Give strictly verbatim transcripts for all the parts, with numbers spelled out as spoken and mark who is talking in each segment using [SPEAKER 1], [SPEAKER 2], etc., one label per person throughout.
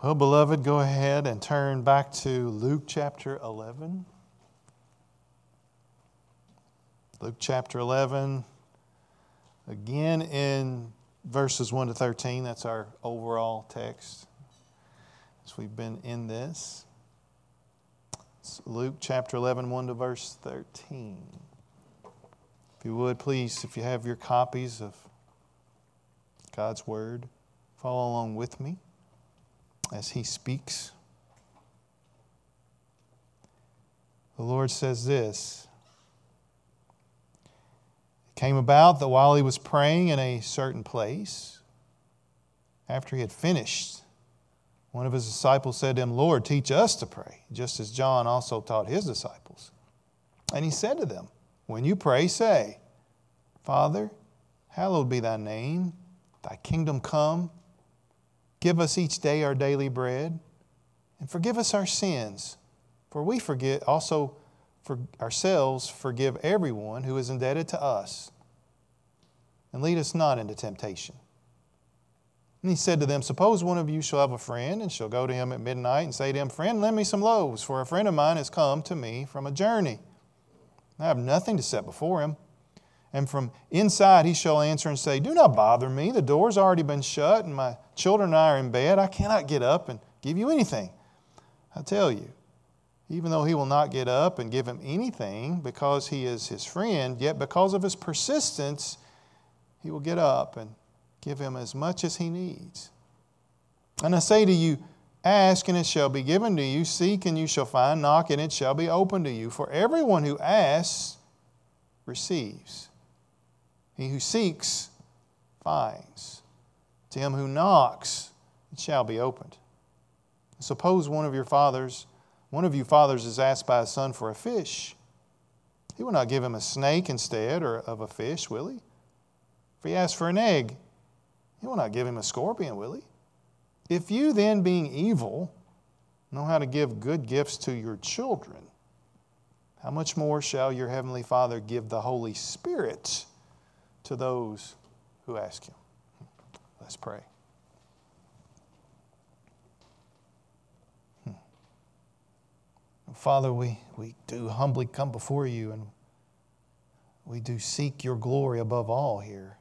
[SPEAKER 1] Well, beloved, go ahead and turn back to Luke chapter eleven. Luke chapter eleven, again in verses one to thirteen. That's our overall text as we've been in this. It's Luke chapter eleven, one to verse thirteen. If you would, please, if you have your copies of God's Word, follow along with me as He speaks. The Lord says this: It came about that while He was praying in a certain place, after He had finished, one of His disciples said to Him, Lord, teach us to pray, just as John also taught his disciples. And He said to them, when you pray, say, Father, hallowed be Thy name, Thy kingdom come. Give us each day our daily bread, and forgive us our sins, for we forget also for ourselves forgive everyone who is indebted to us. And lead us not into temptation. And He said to them, suppose one of you shall have a friend, and shall go to him at midnight and say to him, Friend, lend me some loaves, for a friend of mine has come to me from a journey. I have nothing to set before him. And from inside he shall answer and say, Do not bother me. The door's already been shut, and my children and I are in bed. I cannot get up and give you anything. I tell you, even though he will not get up and give him anything because he is his friend, yet because of his persistence, he will get up and give him as much as he needs. And I say to you, ask and it shall be given to you. Seek and you shall find. Knock and it shall be opened to you. For everyone who asks receives. He who seeks finds. To him who knocks it shall be opened. Suppose one of your fathers, one of you fathers is asked by his son for a fish. He will not give him a snake instead or of a fish, will he? If he asks for an egg, he will not give him a scorpion, will he? If you then, being evil, know how to give good gifts to your children, how much more shall your heavenly Father give the Holy Spirit to those who ask Him? Let's pray. Hmm. Father, we, we do humbly come before You, and we do seek Your glory above all here.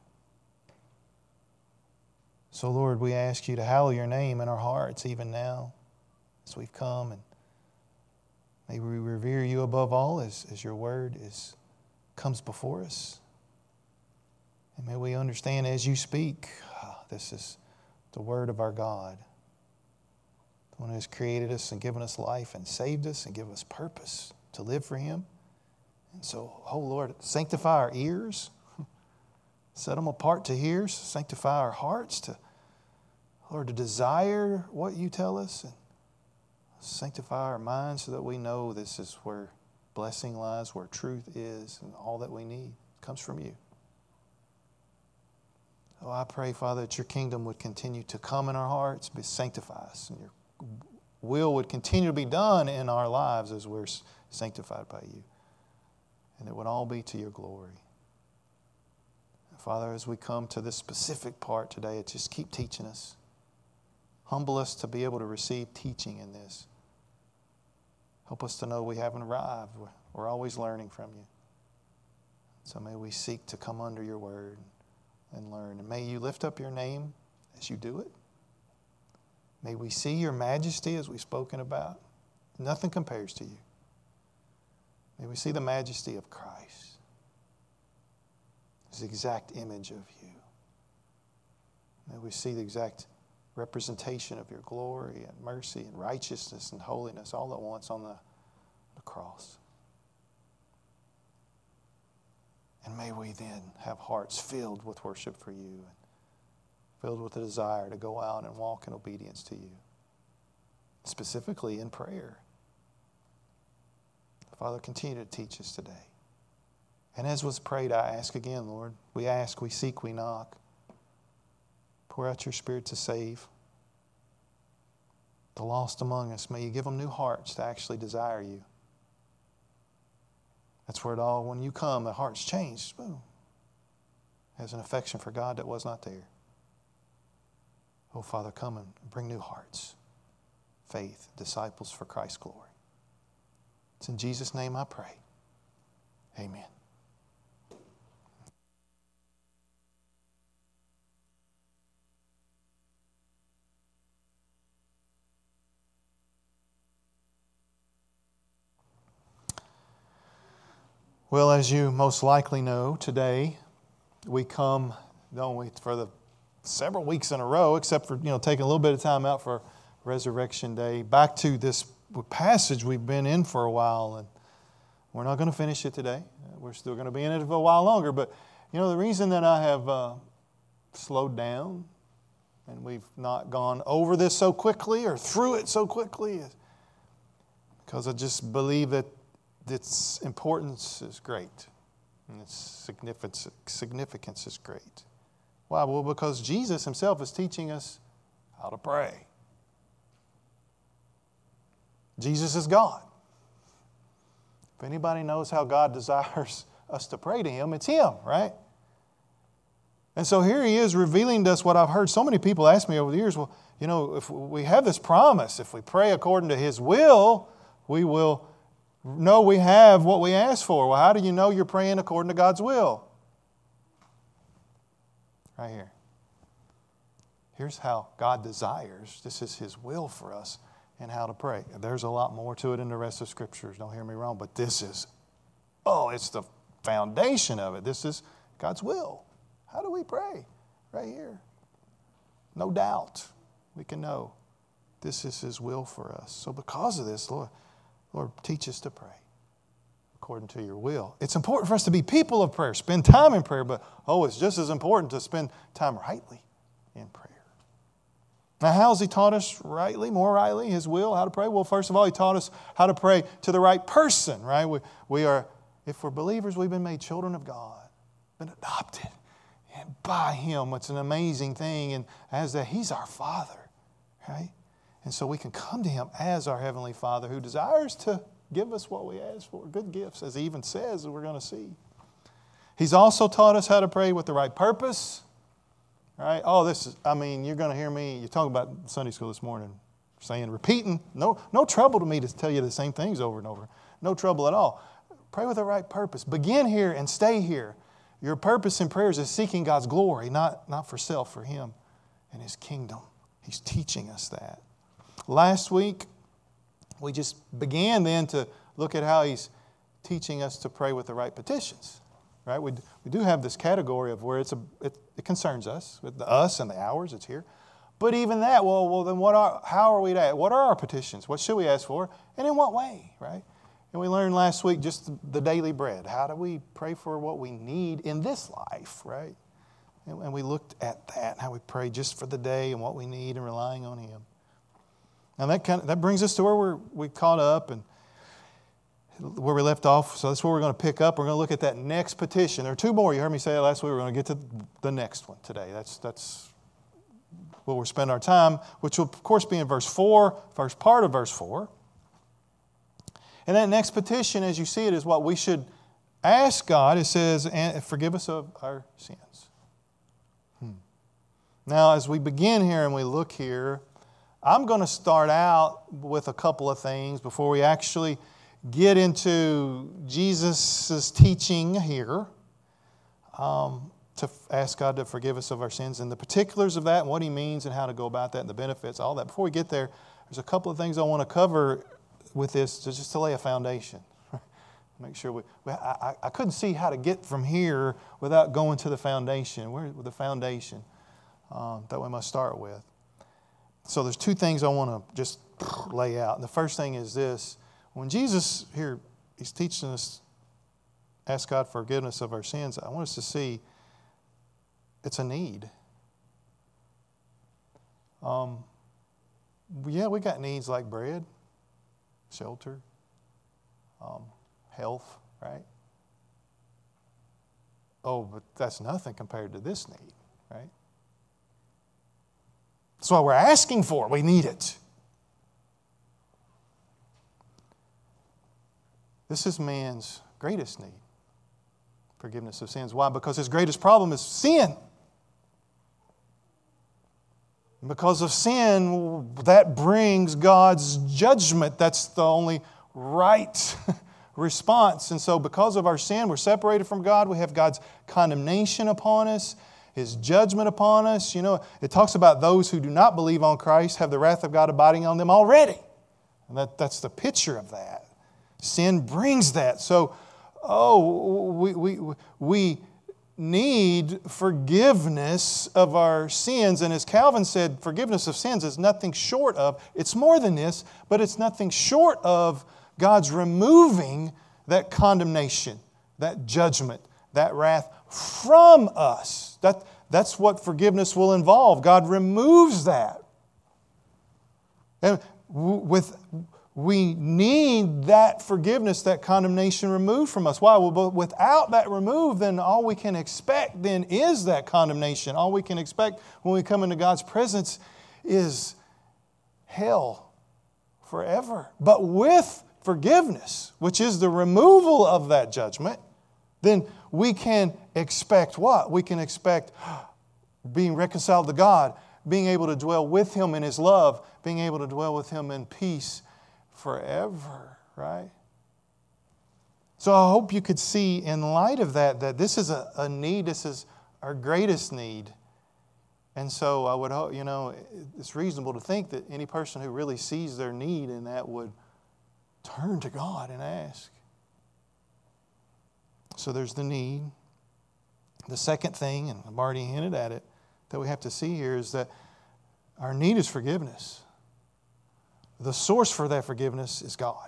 [SPEAKER 1] So, Lord, we ask You to hallow Your name in our hearts even now as we've come, and may we revere You above all as, as Your word is comes before us. And may we understand as You speak, ah, this is the word of our God, the one who has created us and given us life and saved us and given us purpose to live for Him. And so, oh Lord, sanctify our ears, set them apart to hear, sanctify our hearts to, Lord, to desire what You tell us, and sanctify our minds so that we know this is where blessing lies, where truth is, and all that we need comes from You. Oh, I pray, Father, that Your kingdom would continue to come in our hearts, be sanctify us, and Your will would continue to be done in our lives as we're sanctified by You. And it would all be to Your glory. And Father, as we come to this specific part today, just keep teaching us. Humble us to be able to receive teaching in this. Help us to know we haven't arrived. We're, we're always learning from You. So may we seek to come under Your word and learn. And may You lift up Your name as You do it. May we see Your majesty as we've spoken about. Nothing compares to You. May we see the majesty of Christ, His exact image of You. May we see the exact representation of Your glory and mercy and righteousness and holiness all at once on the, the cross. And may we then have hearts filled with worship for You and filled with a desire to go out and walk in obedience to You, specifically in prayer. Father, continue to teach us today. And as was prayed, I ask again, Lord, we ask, we seek, we knock. Pour out Your Spirit to save the lost among us. May You give them new hearts to actually desire You. That's where it all, when You come, the heart's changed. Boom. Has an affection for God that was not there. Oh, Father, come and bring new hearts. faith, disciples for Christ's glory. It's in Jesus' name I pray. Amen. Well, as you most likely know, today we come, don't we, for the several weeks in a row, except for, you know, taking a little bit of time out for Resurrection Day, back to this passage we've been in for a while, and we're not going to finish it today. We're still going to be in it for a while longer, but, you know, the reason that I have uh, slowed down and we've not gone over this so quickly or through it so quickly is because I just believe that its importance is great, and its significance, significance is great. Why? Well, because Jesus Himself is teaching us how to pray. Jesus is God. If anybody knows how God desires us to pray to Him, it's Him, right? And so here He is revealing to us what I've heard so many people ask me over the years. Well, you know, if we have this promise, if we pray according to His will, we will know we have what we ask for. Well, how do you know you're praying according to God's will? Right here. Here's how God desires. This is His will for us and how to pray. There's a lot more to it in the rest of Scriptures. Don't hear me wrong, but this is, oh, it's the foundation of it. This is God's will. How do we pray? Right here. No doubt we can know this is His will for us. So because of this, Lord, Lord, teach us to pray according to your will. It's important for us to be people of prayer, spend time in prayer, but oh, it's just as important to spend time rightly in prayer. Now, how has He taught us rightly, more rightly, His will, how to pray? Well, first of all, He taught us how to pray to the right person, right? We, we are, if we're believers, we've been made children of God, been adopted and by Him. It's an amazing thing, and as that, He's our Father, right? And so we can come to Him as our Heavenly Father who desires to give us what we ask for, good gifts, as He even says that we're going to see. He's also taught us how to pray with the right purpose. Right? Oh, this is, I mean, you're going to hear me, you're talking about Sunday school this morning, saying, repeating, no, no trouble to me to tell you the same things over and over. No trouble at all. Pray with the right purpose. Begin here and stay here. Your purpose in prayers is seeking God's glory, not, not for self, for Him and His kingdom. He's teaching us that. Last week, we just began then to look at how He's teaching us to pray with the right petitions. Right? We, we do have this category of where it's a, it, it concerns us, with the us and the ours, it's here. But even that, well, well then what are, how are we to, what are our petitions? What should we ask for? And in what way, right? And we learned last week just the, the daily bread. How do we pray for what we need in this life, right? And, and we looked at that, how we pray just for the day and what we need and relying on Him. Now that kind of, that brings us to where we're we caught up and where we left off. So that's where we're going to pick up. We're going to look at that next petition. There are two more. You heard me say that last week. We're going to get to the next one today. That's that's where we'll spend our time, which will, of course, be in verse four, first part of verse four. And that next petition, as you see it, is what we should ask God. It says, forgive us of our sins. Hmm. Now, as we begin here and we look here, I'm going to start out with a couple of things before we actually get into Jesus' teaching here, um, to ask God to forgive us of our sins and the particulars of that and what He means and how to go about that and the benefits, all that. Before we get there, there's a couple of things I want to cover with this just to lay a foundation. Make sure we, we I, I couldn't see how to get from here without going to the foundation. Where's the foundation um, that we must start with? So there's two things I want to just lay out. And the first thing is this. When Jesus here, He's teaching us, ask God for forgiveness of our sins, I want us to see it's a need. Um, yeah, we got needs like bread, shelter, um, health, right? Oh, but that's nothing compared to this need, right? That's what we're asking for. We need it. This is man's greatest need, forgiveness of sins. Why? Because his greatest problem is sin. Because of sin, that brings God's judgment. That's the only right response. And so because of our sin, we're separated from God. We have God's condemnation upon us, His judgment upon us. You know, it talks about those who do not believe on Christ have the wrath of God abiding on them already. And that, that's the picture of that. Sin brings that. So, oh, we, we, we need forgiveness of our sins. And as Calvin said, forgiveness of sins is nothing short of, it's more than this, but it's nothing short of God's removing that condemnation, that judgment, that wrath from us. That, that's what forgiveness will involve. God removes that. And with We need that forgiveness, that condemnation removed from us. Why? Well, but without that removed, then all we can expect then is that condemnation. All we can expect when we come into God's presence is hell forever. But with forgiveness, which is the removal of that judgment, then we can expect what? We can expect being reconciled to God, being able to dwell with Him in His love, being able to dwell with Him in peace forever, right? So I hope you could see in light of that, that this is a, a need, this is our greatest need. And so I would hope, you know, it's reasonable to think that any person who really sees their need in that would turn to God and ask. So there's the need. The second thing, and I've already hinted at it, that we have to see here is that our need is forgiveness. The source for that forgiveness is God.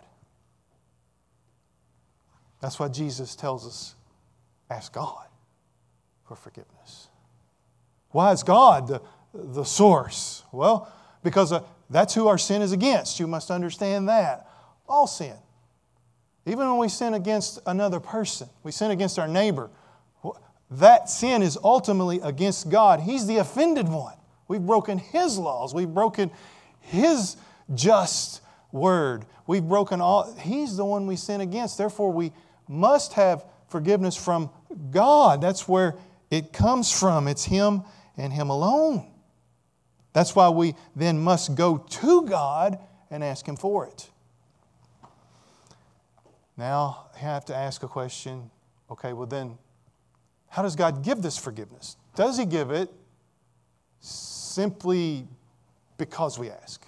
[SPEAKER 1] That's why Jesus tells us, ask God for forgiveness. Why is God the, the source? Well, because uh, that's who our sin is against. You must understand that. All sin. Even when we sin against another person, we sin against our neighbor, that sin is ultimately against God. He's the offended one. We've broken His laws. We've broken His just word. We've broken all. He's the one we sin against. Therefore, we must have forgiveness from God. That's where it comes from. It's Him and Him alone. That's why we then must go to God and ask Him for it. Now, I have to ask a question. Okay, well then, how does God give this forgiveness? Does He give it simply because we ask?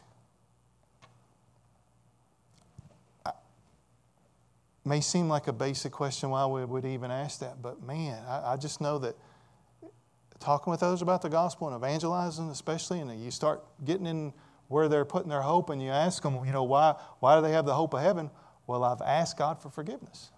[SPEAKER 1] May seem like a basic question why we would even ask that, but man, I, I just know that talking with others about the gospel and evangelizing especially, and you start getting in where they're putting their hope and you ask them, you know, why, why do they have the hope of heaven? Well, I've asked God for forgiveness.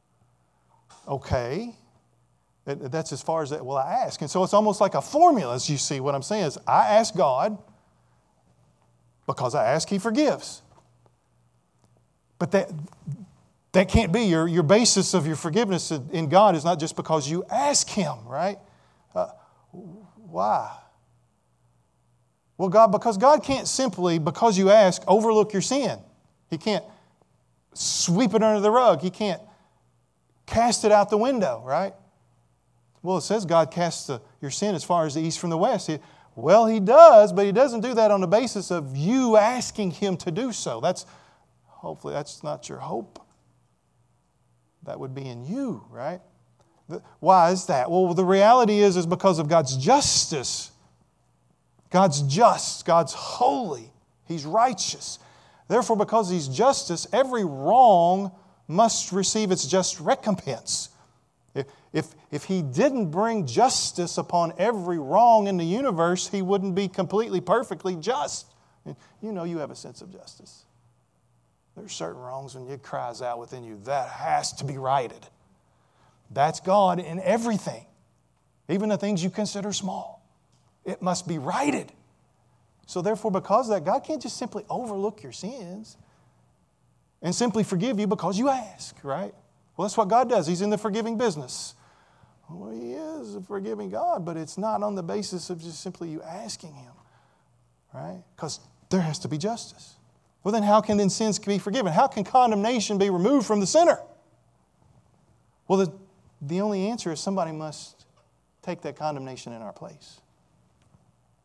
[SPEAKER 1] Okay. That's as far as that, well, I ask. And so it's almost like a formula, as you see. What I'm saying is I ask God because I ask, He forgives. But that... That can't be. Your, your basis of your forgiveness in God is not just because you ask Him, right? Uh, why? Well, God, because God can't simply, because you ask, overlook your sin. He can't sweep it under the rug. He can't cast it out the window, right? Well, it says God casts the, your sin as far as the east from the west. He, well, He does, but He doesn't do that on the basis of you asking Him to do so. That's, hopefully that's not your hope. That would be in you, right? Why is that? Well, the reality is, is because of God's justice. God's just. God's holy. He's righteous. Therefore, because He's justice, every wrong must receive its just recompense. If, if, if He didn't bring justice upon every wrong in the universe, He wouldn't be completely, perfectly just. You know you have a sense of justice. There's certain wrongs when it cries out within you, that has to be righted. That's God in everything. Even the things you consider small. It must be righted. So therefore, because of that, God can't just simply overlook your sins and simply forgive you because you ask, right? Well, that's what God does. He's in the forgiving business. Well, He is a forgiving God, but it's not on the basis of just simply you asking Him, right? Because there has to be justice. Well, then how can then sins be forgiven? How can condemnation be removed from the sinner? Well, the, the only answer is somebody must take that condemnation in our place.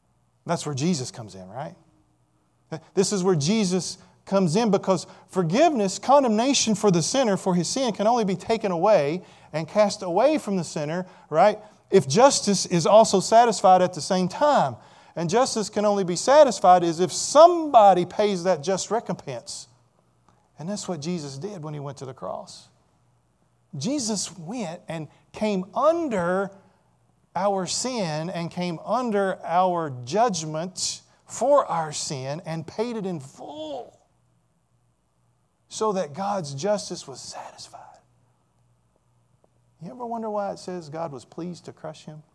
[SPEAKER 1] That's where Jesus comes in, right? This is where Jesus comes in, because forgiveness, condemnation for the sinner for his sin can only be taken away and cast away from the sinner, right, if justice is also satisfied at the same time. And justice can only be satisfied is if somebody pays that just recompense. And that's what Jesus did when He went to the cross. Jesus went and came under our sin and came under our judgment for our sin and paid it in full, so that God's justice was satisfied. You ever wonder why it says God was pleased to crush Him?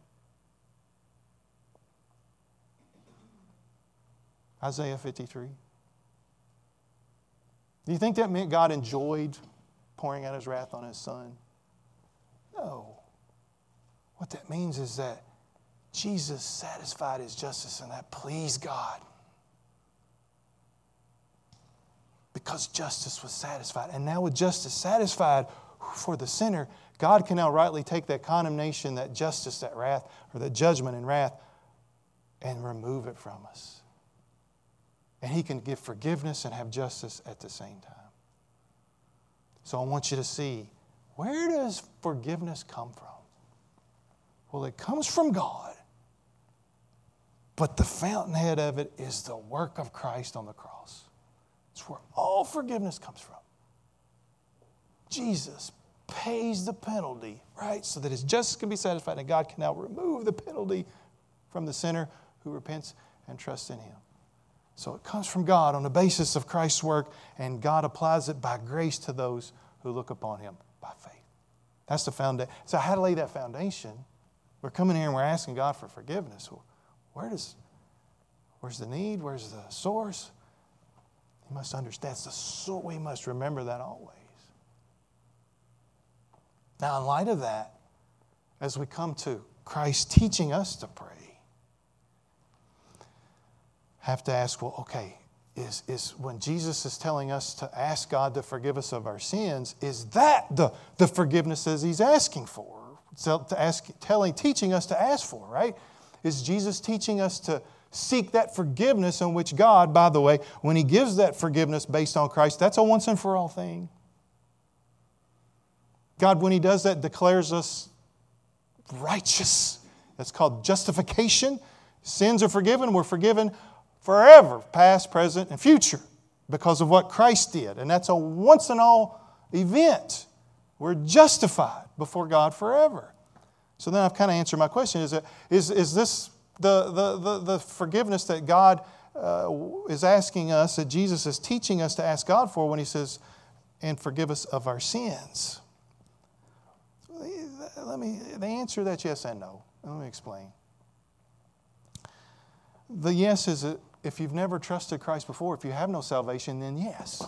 [SPEAKER 1] Isaiah fifty-three. Do you think that meant God enjoyed pouring out His wrath on His Son? No. What that means is that Jesus satisfied His justice, and that pleased God. Because justice was satisfied. And now with justice satisfied for the sinner, God can now rightly take that condemnation, that justice, that wrath, or that judgment and wrath, and remove it from us. And He can give forgiveness and have justice at the same time. So I want you to see, where does forgiveness come from? Well, it comes from God. But the fountainhead of it is the work of Christ on the cross. It's where all forgiveness comes from. Jesus pays the penalty, right, so that His justice can be satisfied, and God can now remove the penalty from the sinner who repents and trusts in Him. So it comes from God on the basis of Christ's work, and God applies it by grace to those who look upon Him by faith. That's the foundation. So how to lay that foundation? We're coming here and we're asking God for forgiveness. Well, where does, where's the need? Where's the source? You must understand, it's the source. We must remember that always. Now, in light of that, as we come to Christ teaching us to pray, have to ask, well, okay, is, is when Jesus is telling us to ask God to forgive us of our sins, is that the, the forgiveness that He's asking for? So to ask, telling, teaching us to ask for, right? Is Jesus teaching us to seek that forgiveness in which God, by the way, when He gives that forgiveness based on Christ, that's a once and for all thing. God, when He does that, declares us righteous. That's called justification. Sins are forgiven. We're forgiven forever, past, present, and future, because of what Christ did. And that's a once and all event. We're justified before God forever. So then I've kind of answered my question. Is, it, is, is this the, the, the, the forgiveness that God uh, is asking us, that Jesus is teaching us to ask God for when He says, and forgive us of our sins? Let me, the answer to that yes and no. Let me explain. The yes is that if you've never trusted Christ before, if you have no salvation, then yes.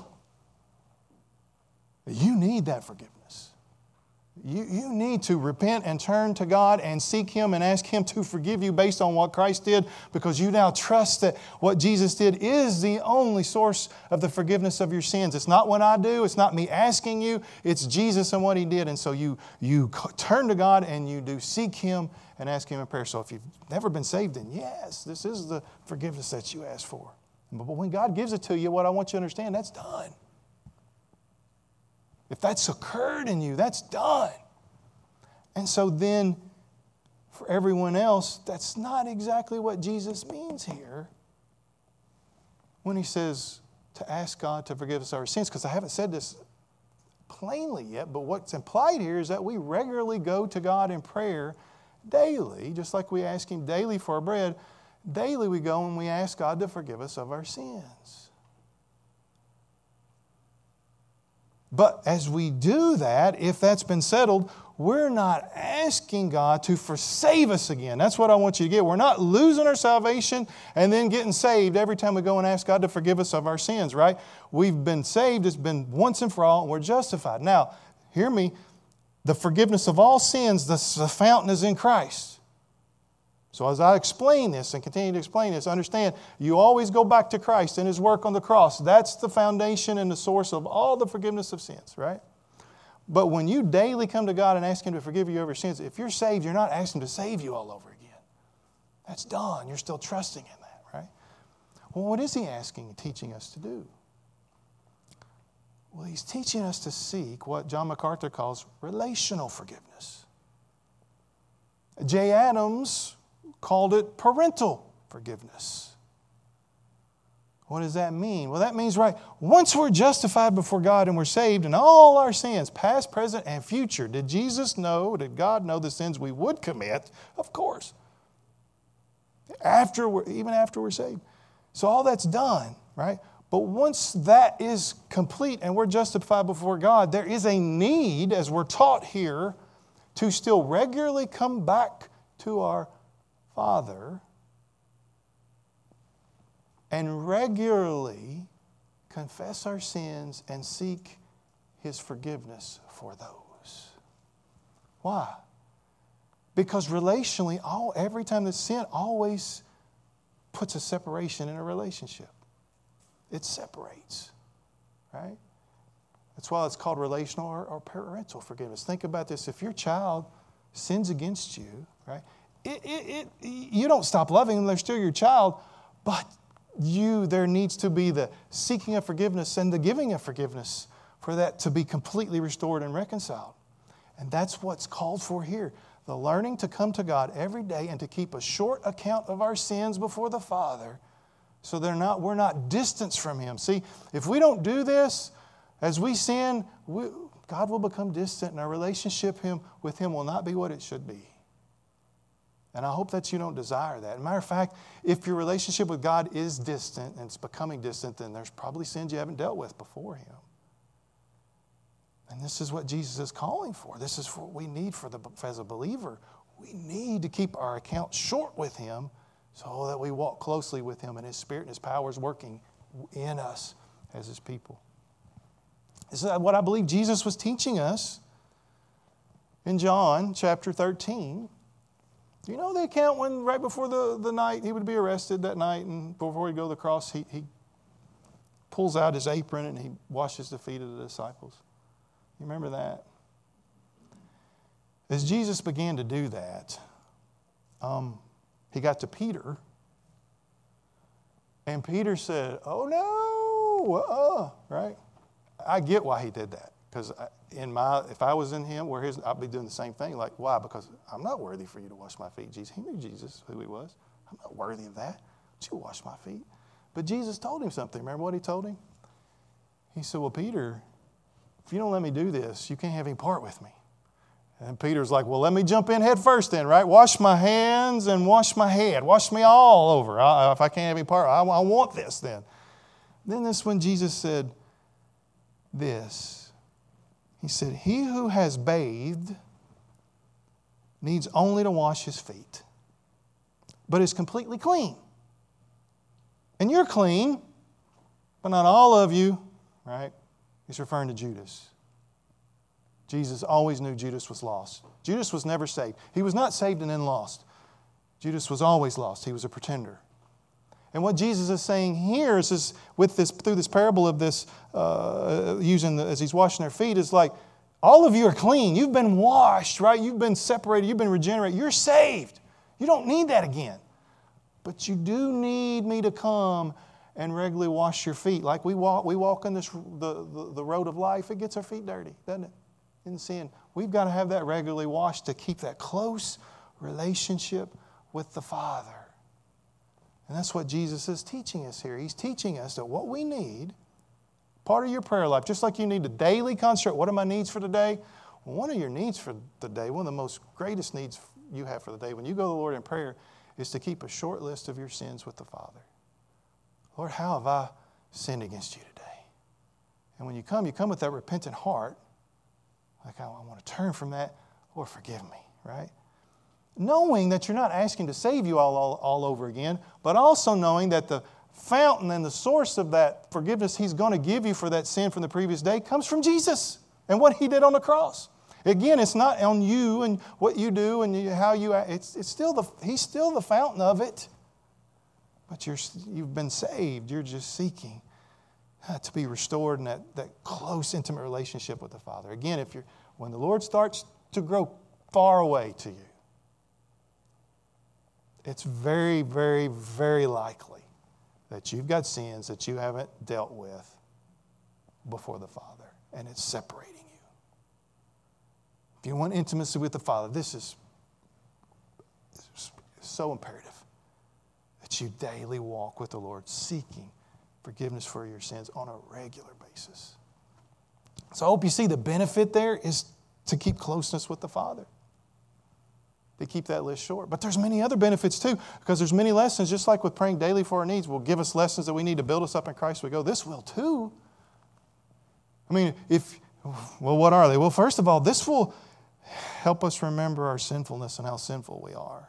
[SPEAKER 1] You need that forgiveness. You, you need to repent and turn to God and seek Him and ask Him to forgive you based on what Christ did, because you now trust that what Jesus did is the only source of the forgiveness of your sins. It's not what I do. It's not me asking you. It's Jesus and what He did. And so you, you turn to God and you do seek Him and ask Him in prayer. So if you've never been saved, then yes, this is the forgiveness that you asked for. But when God gives it to you, what I want you to understand, that's done. If that's occurred in you, that's done. And so then, for everyone else, that's not exactly what Jesus means here when He says to ask God to forgive us our sins, because I haven't said this plainly yet, but what's implied here is that we regularly go to God in prayer daily, just like we ask Him daily for our bread. Daily we go and we ask God to forgive us of our sins. But as we do that, if that's been settled, we're not asking God to forsave us again. That's what I want you to get. We're not losing our salvation and then getting saved every time we go and ask God to forgive us of our sins, right? We've been saved. It's been once and for all, and we're justified. Now, hear me. The forgiveness of all sins, the, the fountain is in Christ. So as I explain this and continue to explain this, understand you always go back to Christ and His work on the cross. That's the foundation and the source of all the forgiveness of sins, right? But when you daily come to God and ask Him to forgive you of your sins, if you're saved, you're not asking Him to save you all over again. That's done. You're still trusting in that. Well, what is he asking and teaching us to do? Well, he's teaching us to seek what John MacArthur calls relational forgiveness. Jay Adams called it parental forgiveness. What does that mean? Well, that means, right, once we're justified before God and we're saved in all our sins, past, present, and future, did Jesus know, did God know the sins we would commit? Of course. After we're, even after we're saved. So all that's done, right? But once that is complete and we're justified before God, there is a need, as we're taught here, to still regularly come back to our Father and regularly confess our sins and seek His forgiveness for those. Why? Because relationally, all, every time the sin always puts a separation in a relationship. It separates, right? That's why it's called relational or, or parental forgiveness. Think about this. If your child sins against you, right, it, it, it, you don't stop loving them. They're still your child. But you, there needs to be the seeking of forgiveness and the giving of forgiveness for that to be completely restored and reconciled. And that's what's called for here. The learning to come to God every day and to keep a short account of our sins before the Father, so they're not, we're not distanced from Him. See, if we don't do this, as we sin, we, God will become distant and our relationship him, with Him will not be what it should be. And I hope that you don't desire that. As a matter of fact, if your relationship with God is distant and it's becoming distant, then there's probably sins you haven't dealt with before Him. And this is what Jesus is calling for. This is what we need for the, as a believer. We need to keep our account short with Him so that we walk closely with Him and His Spirit and His power is working in us as His people. This is what I believe Jesus was teaching us in John chapter thirteen. Do you know the account when right before the, the night He would be arrested that night and before He'd go to the cross, he, he pulls out His apron and He washes the feet of the disciples? You remember that? As Jesus began to do that, um, He got to Peter, and Peter said, "Oh no, uh-uh," right? I get why he did that, because in my, if I was in him, where his, I'd be doing the same thing. Like, why? Because I'm not worthy for you to wash my feet. Jesus, he knew Jesus, who He was. I'm not worthy of that. Don't you wash my feet? But Jesus told him something. Remember what He told him? He said, "Well, Peter, if you don't let me do this, you can't have any part with me." And Peter's like, "Well, let me jump in head first then, right? Wash my hands and wash my head. Wash me all over. I, if I can't have any part, I, I want this then." Then that's when Jesus said this. He said, "He who has bathed needs only to wash his feet, but is completely clean. And you're clean, but not all of you," right? He's referring to Judas. Jesus always knew Judas was lost. Judas was never saved. He was not saved and then lost. Judas was always lost. He was a pretender. And what Jesus is saying here is, is with this, through this parable of this, uh, using the, as He's washing their feet, is like, all of you are clean. You've been washed, right? You've been separated. You've been regenerated. You're saved. You don't need that again. But you do need me to come and regularly wash your feet. Like we walk, we walk on this the, the, the road of life, it gets our feet dirty, doesn't it? In sin. We've got to have that regularly washed to keep that close relationship with the Father. And that's what Jesus is teaching us here. He's teaching us that what we need, part of your prayer life, just like you need to daily concentrate, what are my needs for today? Well, one of your needs for the day, one of the most greatest needs you have for the day, when you go to the Lord in prayer, is to keep a short list of your sins with the Father. Lord, how have I sinned against you today? And when you come, you come with that repentant heart, like, I, I want to turn from that. Lord, forgive me, right? Knowing that you're not asking to save you all, all, all over again, but also knowing that the fountain and the source of that forgiveness He's going to give you for that sin from the previous day comes from Jesus and what He did on the cross. Again, it's not on you and what you do and you, how you act. It's, it's still the, He's still the fountain of it. But you're, you've been saved. You're just seeking uh, to be restored in that, that close, intimate relationship with the Father. Again, if you're, when the Lord starts to grow far away to you, it's very, very, very likely that you've got sins that you haven't dealt with before the Father, and it's separating you. If you want intimacy with the Father, this is so imperative that you daily walk with the Lord, seeking forgiveness for your sins on a regular basis. So I hope you see the benefit there is to keep closeness with the Father, to keep that list short. But there's many other benefits too, because there's many lessons, just like with praying daily for our needs, will give us lessons that we need to build us up in Christ. We go, this will too. I mean, if, well, what are they? Well, first of all, this will help us remember our sinfulness and how sinful we are.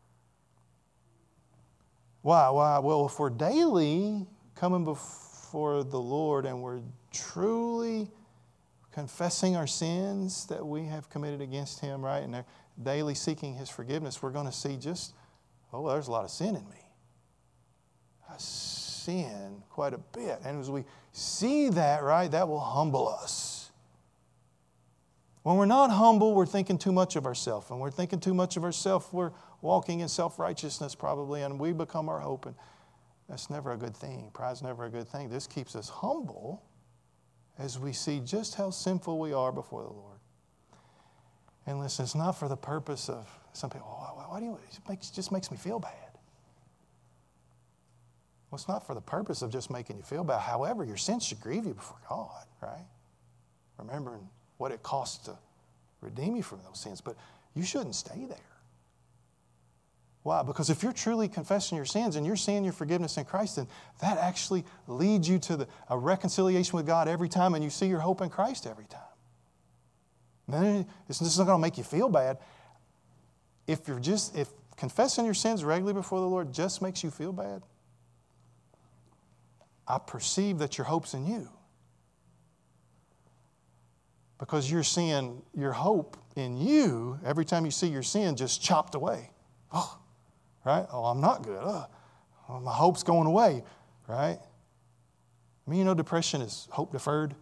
[SPEAKER 1] Why? Why? Well, if we're daily coming before the Lord and we're truly confessing our sins that we have committed against Him, right, and daily seeking His forgiveness, we're going to see just, oh, well, there's a lot of sin in me. I sin quite a bit. And as we see that, right, that will humble us. When we're not humble, we're thinking too much of ourselves. When we're thinking too much of ourselves, we're walking in self-righteousness probably, and we become our hope. And that's never a good thing. Pride's never a good thing. This keeps us humble as we see just how sinful we are before the Lord. And listen, it's not for the purpose of some people, oh, why, why do you, it makes, just makes me feel bad. Well, it's not for the purpose of just making you feel bad. However, your sins should grieve you before God, right? Remembering what it costs to redeem you from those sins. But you shouldn't stay there. Why? Because if you're truly confessing your sins and you're seeing your forgiveness in Christ, then that actually leads you to the, a reconciliation with God every time, and you see your hope in Christ every time. Then it's just not going to make you feel bad. If you're just if confessing your sins regularly before the Lord just makes you feel bad, I perceive that your hope's in you. Because you're seeing your hope in you every time you see your sin just chopped away. Oh, right? Oh, I'm not good. Oh, well, my hope's going away, right? I mean, you know, depression is hope deferred.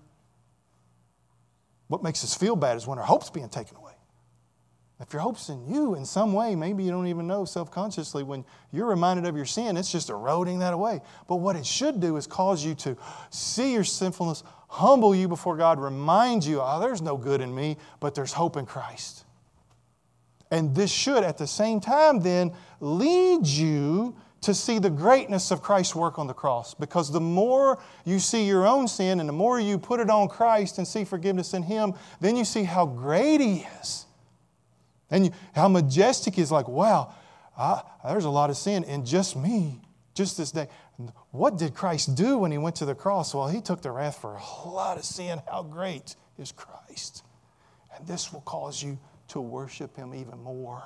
[SPEAKER 1] What makes us feel bad is when our hope's being taken away. If your hope's in you in some way, maybe you don't even know self-consciously, when you're reminded of your sin, it's just eroding that away. But what it should do is cause you to see your sinfulness, humble you before God, remind you, oh, there's no good in me, but there's hope in Christ. And this should, at the same time, then lead you to see the greatness of Christ's work on the cross. Because the more you see your own sin and the more you put it on Christ and see forgiveness in Him, then you see how great He is. And you, how majestic He is. Like, wow, I, there's a lot of sin in just me, just this day. What did Christ do when He went to the cross? Well, He took the wrath for a lot of sin. How great is Christ? And this will cause you to worship Him even more.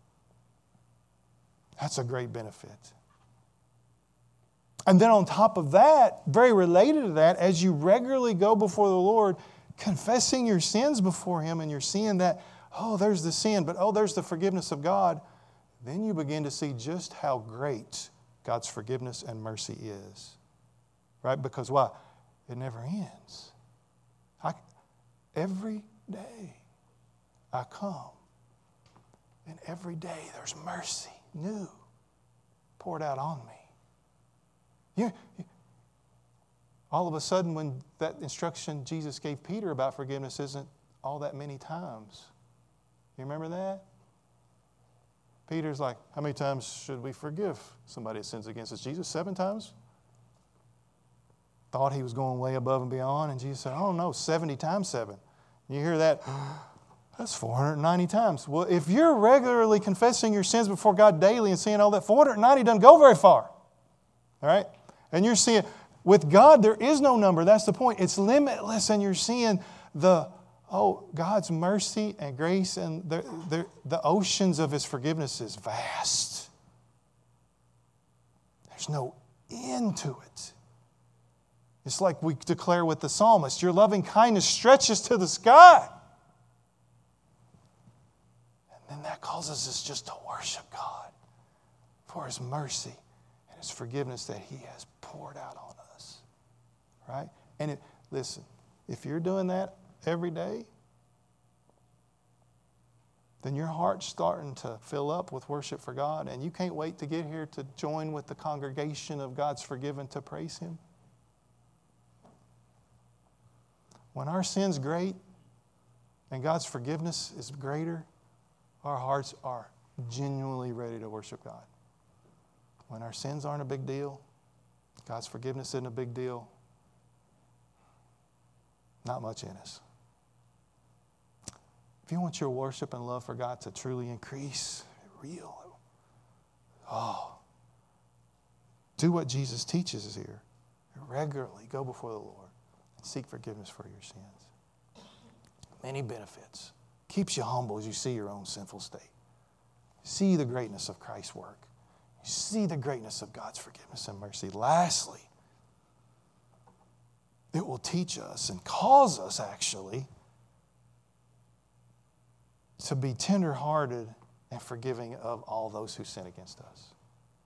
[SPEAKER 1] That's a great benefit. And then on top of that, very related to that, as you regularly go before the Lord, confessing your sins before Him, and you're seeing that, oh, there's the sin, but oh, there's the forgiveness of God, then you begin to see just how great God's forgiveness and mercy is. Right? Because why? It never ends. I, every day I come, and every day there's mercy new poured out on me. You, you, all of a sudden, when that instruction Jesus gave Peter about forgiveness isn't all that many times. You remember that? Peter's like, how many times should we forgive somebody that sins against us? Jesus, seven times? Thought He was going way above and beyond, and Jesus said, oh no, seventy times seven. You hear that? That's four hundred ninety times. Well, if you're regularly confessing your sins before God daily and seeing all that, four hundred ninety doesn't go very far. All right? And you're seeing, with God, there is no number. That's the point. It's limitless, and you're seeing the, oh, God's mercy and grace, and the, the, the oceans of His forgiveness is vast. There's no end to it. It's like we declare with the psalmist, your loving kindness stretches to the sky. And then that causes us just to worship God for His mercy and His forgiveness that He has poured out on us. Right? And it, listen, if you're doing that every day, then your heart's starting to fill up with worship for God, and you can't wait to get here to join with the congregation of God's forgiven to praise Him. When our sin's great and God's forgiveness is greater, our hearts are genuinely ready to worship God. When our sins aren't a big deal, God's forgiveness isn't a big deal, not much in us. If you want your worship and love for God to truly increase, real, oh, do what Jesus teaches us here. Regularly go before the Lord and seek forgiveness for your sins. Many benefits. Keeps you humble as you see your own sinful state. See the greatness of Christ's work. You see the greatness of God's forgiveness and mercy. Lastly, it will teach us and cause us actually to be tenderhearted and forgiving of all those who sin against us.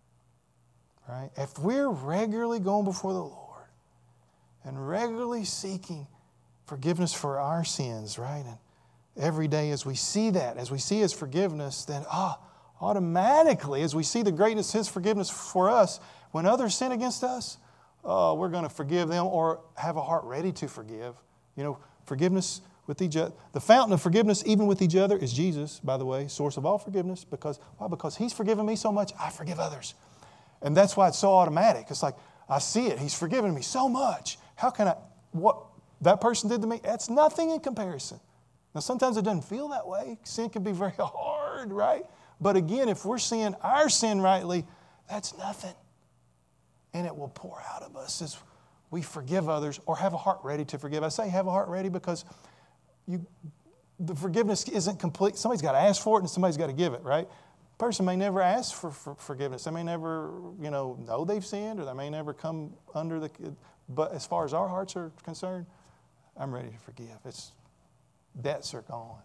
[SPEAKER 1] Right? If we're regularly going before the Lord and regularly seeking forgiveness for our sins, right? And every day as we see that, as we see His forgiveness, then ah, automatically as we see the greatness of His forgiveness for us, when others sin against us, uh, we're going to forgive them or have a heart ready to forgive. You know, forgiveness with each other. The fountain of forgiveness, even with each other, is Jesus, by the way, source of all forgiveness. Because why? Because He's forgiven me so much, I forgive others. And that's why it's so automatic. It's like, I see it. He's forgiven me so much. How can I, what that person did to me, that's nothing in comparison. Now, sometimes it doesn't feel that way. Sin can be very hard, right? But again, if we're seeing our sin rightly, that's nothing. And it will pour out of us as we forgive others or have a heart ready to forgive. I say have a heart ready because you, the forgiveness isn't complete. Somebody's got to ask for it and somebody's got to give it, right? A person may never ask for, for forgiveness. They may never, you know, know they've sinned, or they may never come under the... But as far as our hearts are concerned, I'm ready to forgive. It's debts are gone.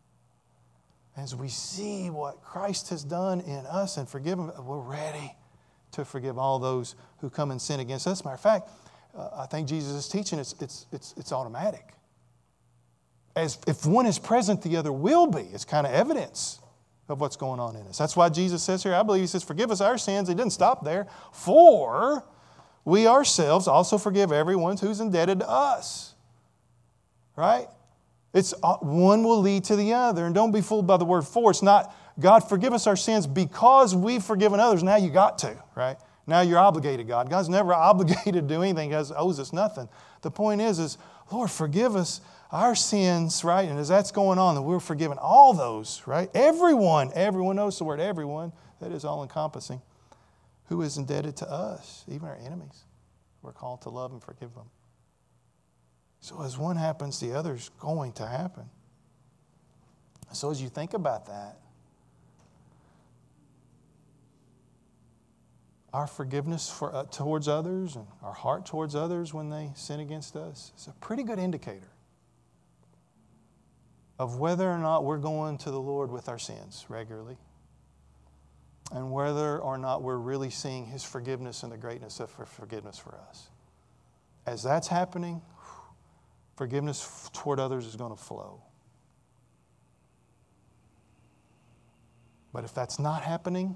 [SPEAKER 1] As we see what Christ has done in us and forgiven, we're ready to forgive all those who come and sin against us. As a matter of fact, uh, I think Jesus is teaching it's, it's, it's, it's automatic. As if one is present, the other will be. It's kind of evidence of what's going on in us. That's why Jesus says here, I believe He says, forgive us our sins. He didn't stop there. For we ourselves also forgive everyone who's indebted to us. Right? It's uh, one will lead to the other. And don't be fooled by the word for. It's not, God, forgive us our sins because we've forgiven others. Now you got to, right? Now you're obligated, God. God's never obligated to do anything. God owes us nothing. The point is, is, Lord, forgive us our sins, right? And as that's going on, that we're forgiven all those, right? Everyone, everyone knows the word everyone. That is all-encompassing. Who is indebted to us, even our enemies. We're called to love and forgive them. So as one happens, the other's going to happen. So as you think about that, our forgiveness for, uh, towards others and our heart towards others when they sin against us is a pretty good indicator of whether or not we're going to the Lord with our sins regularly and whether or not we're really seeing His forgiveness and the greatness of forgiveness for us. As that's happening, forgiveness toward others is going to flow. But if that's not happening,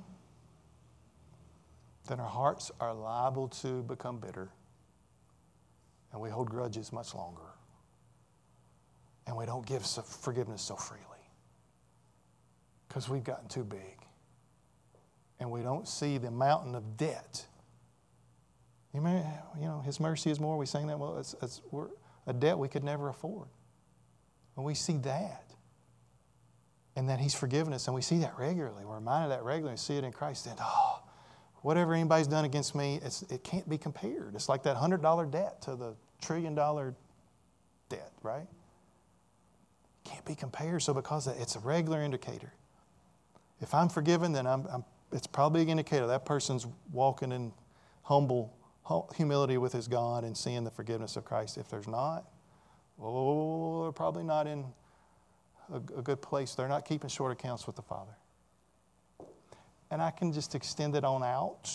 [SPEAKER 1] then our hearts are liable to become bitter. And we hold grudges much longer. And we don't give forgiveness so freely. Because we've gotten too big. And we don't see the mountain of debt. You, may, you know, His mercy is more. We sang that. Well, it's, it's we're, a debt we could never afford. When we see that, and that He's forgiven us, and we see that regularly, we're reminded of that regularly, and see it in Christ, then, oh, whatever anybody's done against me, it's, it can't be compared. It's like that one hundred dollar debt to the trillion dollar debt, right? Can't be compared. So because it's a regular indicator. If I'm forgiven, then I'm, I'm, it's probably an indicator that person's walking in humble humility with his God and seeing the forgiveness of Christ. If there's not, well, they're probably not in a, a good place. They're not keeping short accounts with the Father. And I can just extend it on out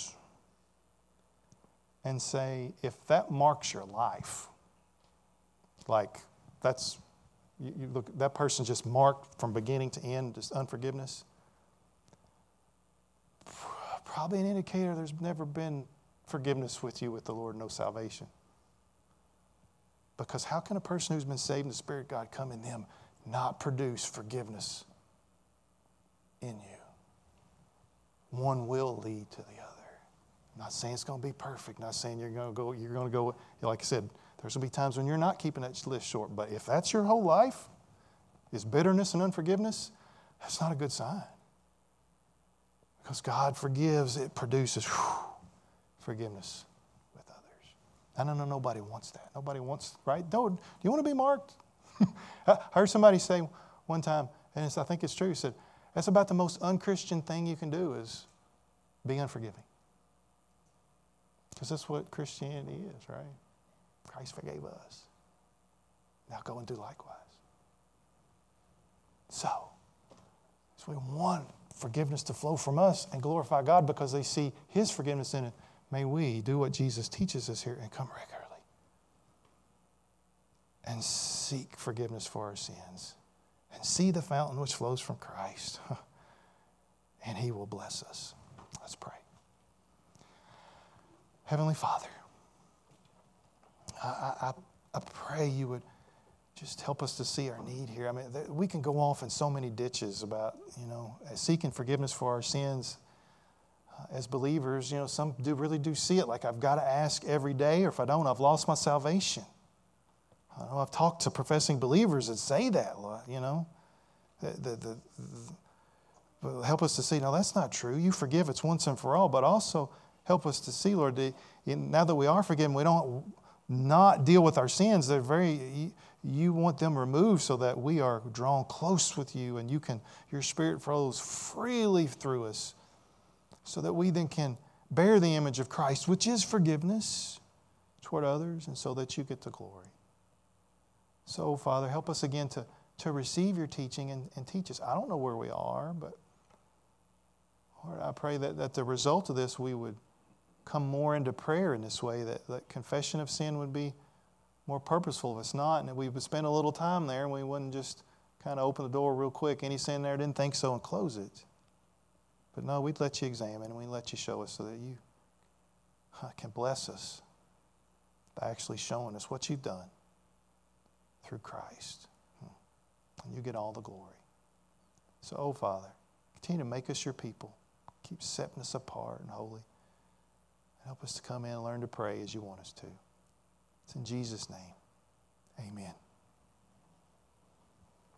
[SPEAKER 1] and say, if that marks your life, like that's You, you look, that person's just marked from beginning to end, just unforgiveness. Probably an indicator there's never been forgiveness with you with the Lord, no salvation. Because how can a person who's been saved in the Spirit of God come in them not produce forgiveness in you? One will lead to the other. I'm not saying it's going to be perfect. Not saying you're going to go, you're going to go, like I said, there's going to be times when you're not keeping that list short. But if that's your whole life, is bitterness and unforgiveness, that's not a good sign. Because God forgives, it produces whew, forgiveness with others. I don't know, nobody wants that. Nobody wants, right? No, do you want to be marked? I heard somebody say one time, and it's, I think it's true, he said, that's about the most unchristian thing you can do is be unforgiving. Because that's what Christianity is, right? Christ forgave us. Now go and do likewise. So, so we want forgiveness to flow from us and glorify God because they see His forgiveness in it. May we do what Jesus teaches us here and come regularly and seek forgiveness for our sins and see the fountain which flows from Christ. And He will bless us. Let's pray. Heavenly Father, I, I, I pray you would just help us to see our need here. I mean, we can go off in so many ditches about, you know, seeking forgiveness for our sins. Uh, as believers, you know, some do really do see it like I've got to ask every day, or if I don't, I've lost my salvation. I know I've talked to professing believers that say that, you know. The, the, the, the, help us to see, no, that's not true. You forgive, it's once and for all, but also help us to see, Lord, the, now that we are forgiven, we don't not deal with our sins. They're very, you want them removed so that we are drawn close with you and you can, your Spirit flows freely through us so that we then can bear the image of Christ, which is forgiveness toward others, and so that you get the glory. So, Father, help us again to, to receive your teaching and, and teach us. I don't know where we are, but Lord, I pray that, that the result of this, we would come more into prayer in this way, that, that confession of sin would be more purposeful if it's not, and that we would spend a little time there and we wouldn't just kind of open the door real quick. Any sin there, didn't think so, and close it. But no, we'd let you examine and we'd let you show us so that you can bless us by actually showing us what you've done through Christ. And you get all the glory. So, oh Father, continue to make us your people. Keep setting us apart and holy. Help us to come in and learn to pray as you want us to. It's in Jesus' name. Amen.